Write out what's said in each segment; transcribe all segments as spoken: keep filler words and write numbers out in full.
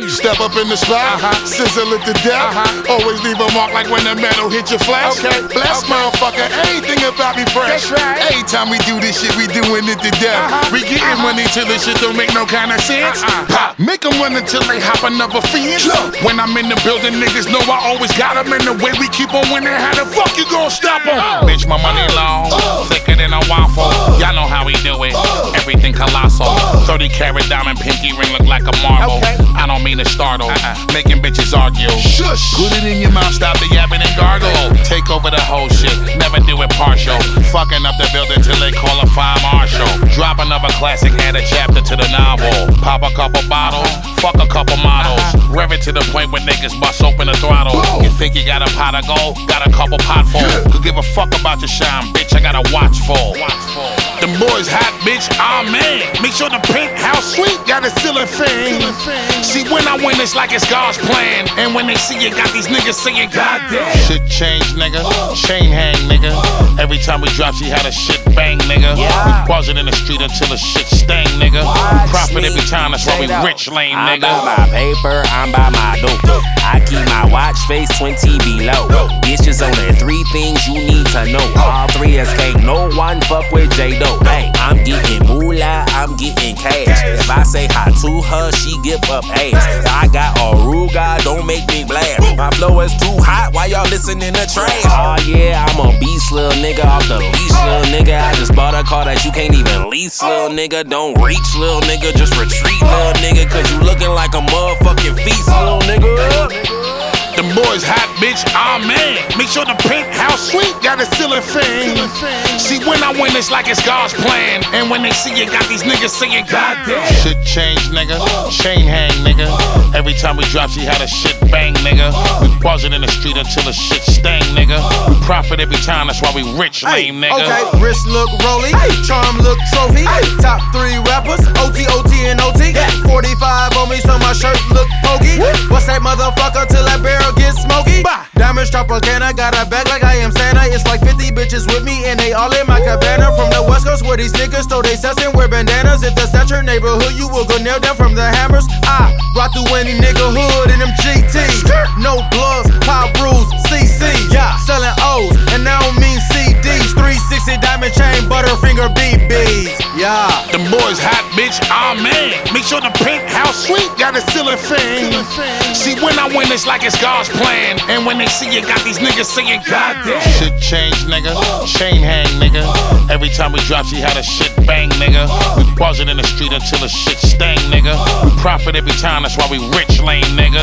Step up in the spot, uh-huh. Sizzle it to death. Uh-huh. Always leave a mark like when the metal hit your flesh. Okay. Bless okay. motherfucker, anything about me fresh. That's right. Every time we do this shit, we doing it to death. Uh-huh. We getting uh-huh. money till this shit don't make no kind of sense. Uh-uh. Pop, make them run until they hop another fence. Look. When I'm in the building, niggas know I always got them. And the way we keep on winning, how the fuck you gon' stop them? Oh. Bitch, my money long, oh. thicker than a waffle. Oh. Y'all know how we do it. Oh. Everything colossal. Oh. thirty carat diamond pinky ring look like a marble. Okay. I don't mean to startle, uh-uh. making bitches argue. Shush. Put it in your mouth, stop the yapping and gargle. Take over the whole shit, never do it partial. Fucking up the building till they call a fire marshal. Drop another classic, add a chapter to the novel. Pop a couple bottles, fuck a couple models. Rev it to the point where niggas bust open the throttle. You think you got a pot of gold? Got a couple potfuls. Could give a fuck about your shine, bitch, I got a watch full. Them boys hot, bitch, ah oh, man. Make sure the penthouse suite got a ceiling fan. See, when I win, it's like it's God's plan. And when they see it, got these niggas singing, goddamn. Shit change, nigga. Chain hang, nigga. Every time we drop, she had a shit bang, nigga. Yeah. We buzzing in the street until the shit sting, nigga. We profit every time, that's why we rich, lame, nigga. I'm by my paper, I'm by my dope. I keep my watch face twenty below. Bitches only three things you need to know. All three escape, no one fuck with J-Do. Hey, I'm getting moolah, I'm getting cash. If I say hi to her, she give up ass. I got Aruga, don't make me blast. My flow is too hot, why y'all listening to trash? Oh yeah, I'm a beast, little nigga, off the leash, little nigga. I just bought a car that you can't even lease, little nigga. Don't reach, little nigga, just retreat, little nigga. Cause you looking like a motherfucking feast, little nigga. Them boys hot, bitch, ah oh, man. Make sure the penthouse suite got a ceiling fan. See, when I win, it's like it's God's plan. And when they see it, got these niggas singing, goddamn. Shit change, nigga. Chain hang, nigga. Every time we drop, she had a shit bang, nigga. We buzzing in the street until the shit sting, nigga. We profit every time, that's why we rich, lame, nigga. Okay, wrist look rolly, charm look trophy. Top three rappers, O T, O T, and O T. forty-five on me, so my shirt look pokey. What's that motherfucker till that barrel get smoky? Diamond chopper can I got a bag like I am Santa. It's like fifty bitches with me and they all in my cabana. From the west coast where these niggas stole they sets and wear bandanas. If that's not your neighborhood, you will go nail down from the hammers. I ride through any nigga hood in them G Ts. No gloves, pop rules, C Cs. Yeah, selling O's and I don't mean C Ds. three sixty diamond chain, butterfinger B Bs. Yeah, them boys hot, bitch, ah oh, man. Make sure the penthouse suite got a ceiling fan. See, when I win, it's like it's God's plan. And when they see it, got these niggas singing, goddamn. Shit change, nigga. Chain hang, nigga. Every time we drop, she had a shit bang, nigga. We buzzing in the street until the shit sting, nigga. We profit every time, that's why we rich, lame, nigga.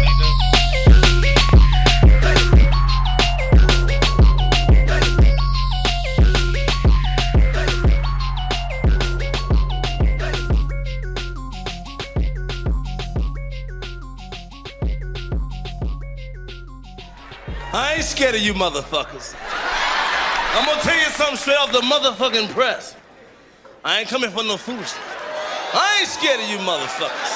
I ain't scared of you motherfuckers. I'm gonna tell you something straight off the motherfucking press. I ain't coming for no foolishness. I ain't scared of you motherfuckers.